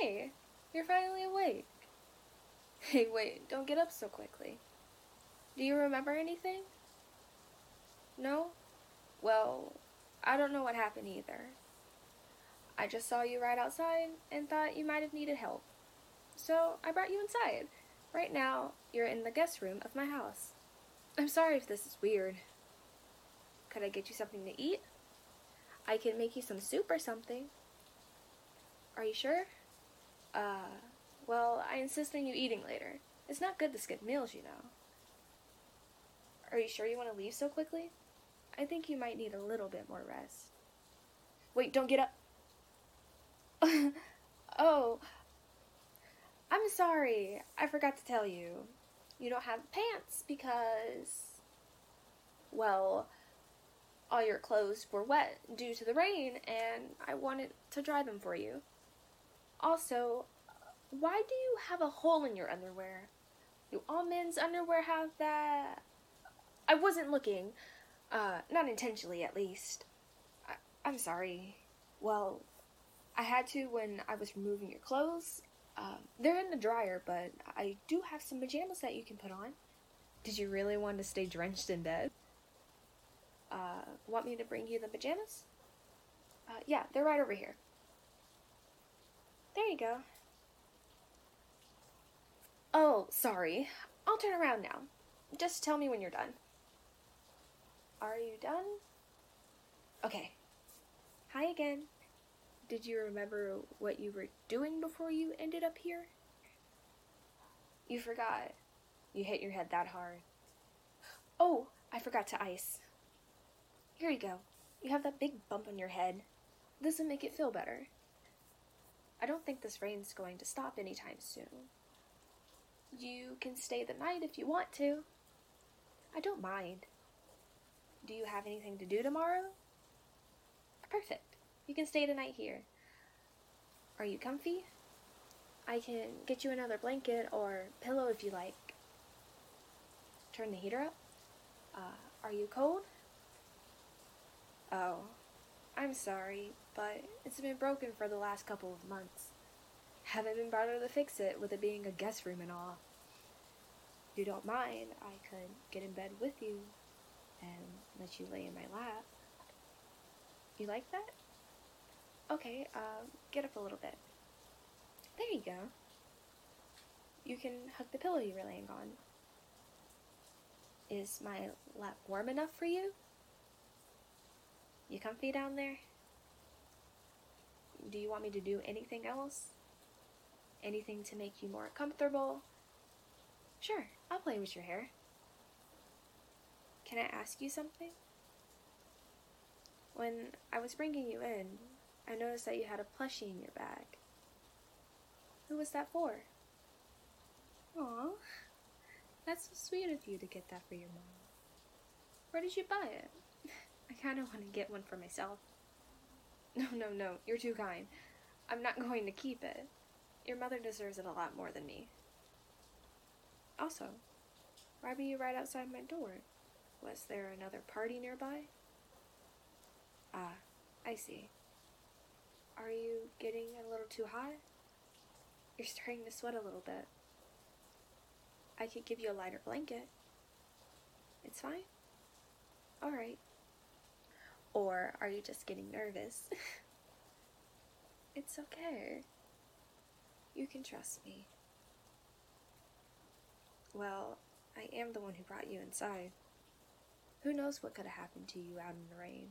Hey, you're finally awake. Hey, wait, don't get up so quickly. Do you remember anything? No? Well, I don't know what happened either. I just saw you right outside and thought you might have needed help. So I brought you inside. Right now, you're in the guest room of my house. I'm sorry if this is weird. Could I get you something to eat? I can make you some soup or something. Are you sure? Uh, well, I insist on you eating later. It's not good to skip meals, you know. Are you sure you want to leave so quickly? I think you might need a little bit more rest. Wait, don't get up. Oh, I'm sorry. I forgot to tell you. You don't have pants because, well, all your clothes were wet due to the rain, and I wanted to dry them for you. Also, why do you have a hole in your underwear? Do all men's underwear have that? I wasn't looking. Not intentionally, at least. I'm sorry. Well, I had to when I was removing your clothes. They're in the dryer, but I do have some pajamas that you can put on. Did you really want to stay drenched in bed? Want me to bring you the pajamas? Yeah, they're right over here. There you go. Oh, sorry. I'll turn around now. Just tell me when you're done. Are you done? Okay. Hi again. Did you remember what you were doing before you ended up here? You forgot. You hit your head that hard. Oh, I forgot to ice. Here you go. You have that big bump on your head. This'll make it feel better. I don't think this rain's going to stop anytime soon. You can stay the night if you want to. I don't mind. Do you have anything to do tomorrow? Perfect. You can stay the night here. Are you comfy? I can get you another blanket or pillow if you like. Turn the heater up. Are you cold? Oh, I'm sorry, but it's been broken for the last couple of months. Haven't been bothered to fix it with it being a guest room and all. If you don't mind, I could get in bed with you and let you lay in my lap. You like that? Okay, get up a little bit. There you go. You can hug the pillow you were laying on. Is my lap warm enough for you? You comfy down there? Do you want me to do anything else? Anything to make you more comfortable? Sure, I'll play with your hair. Can I ask you something? When I was bringing you in, I noticed that you had a plushie in your bag. Who was that for? Aw, that's so sweet of you to get that for your mom. Where did you buy it? I kind of want to get one for myself. No, you're too kind. I'm not going to keep it. Your mother deserves it a lot more than me. Also, why were you right outside my door? Was there another party nearby? Ah, I see. Are you getting a little too hot? You're starting to sweat a little bit. I could give you a lighter blanket. It's fine? Alright. Or are you just getting nervous? It's okay. You can trust me. Well, I am the one who brought you inside. Who knows what could have happened to you out in the rain?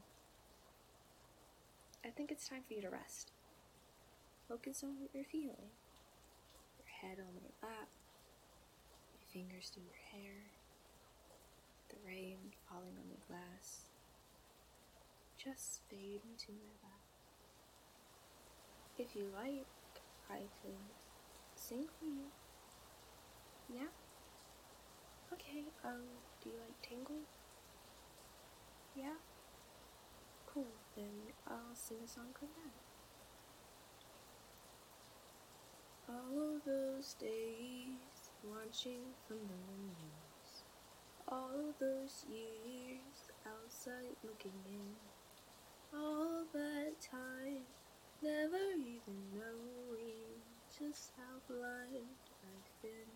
I think it's time for you to rest. Focus on what you're feeling. Your head on my lap, my fingers through your hair, the rain falling on the glass. Just fade into my lap. If you like, I could sing for you. Yeah? Okay, do you like Tangled? Yeah? Cool, then I'll sing a song for that. All those days watching from the windows, all those years outside looking in, all that time never even knowing lost how blind I've been.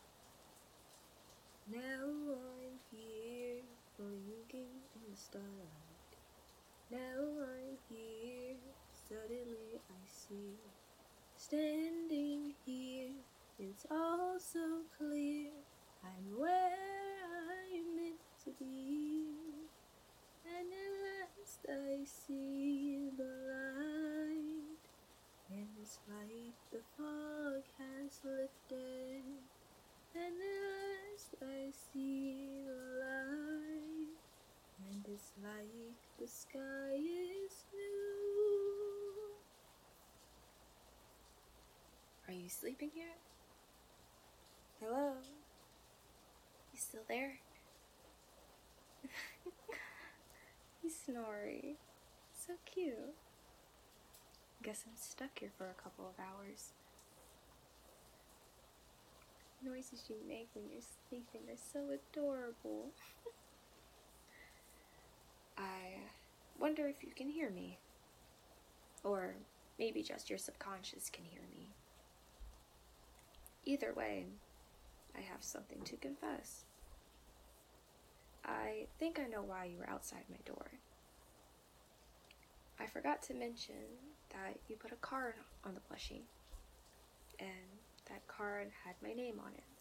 Now I'm here, blinking in the starlight. Now I'm here, suddenly I see. Standing here, it's all so clear. I'm where I'm meant to be. And at last I see the light. And it's like the fog has lifted. And at last I see the light. And it's like the sky is blue. Are you sleeping yet? Hello? You still there? He's snoring. So cute. Guess I'm stuck here for a couple of hours. Noises you make when you're sleeping are so adorable. I wonder if you can hear me. Or maybe just your subconscious can hear me. Either way, I have something to confess. I think I know why you were outside my door. I forgot to mention that you put a card on the plushie, and that card had my name on it.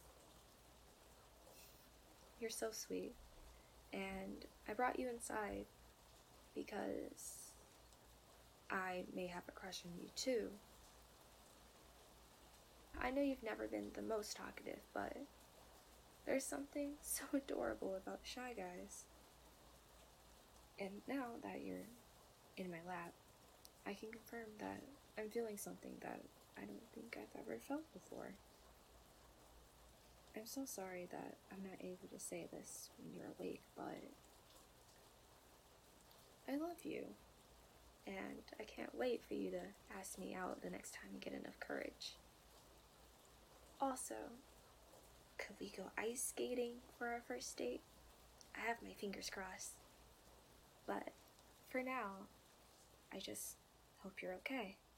You're so sweet, and I brought you inside because I may have a crush on you too. I know you've never been the most talkative, but there's something so adorable about shy guys. And now that you're in my lap, I can confirm that I'm feeling something that I don't think I've ever felt before. I'm so sorry that I'm not able to say this when you're awake, but I love you, and I can't wait for you to ask me out the next time you get enough courage. Also, could we go ice skating for our first date? I have my fingers crossed. But for now, I just hope you're okay.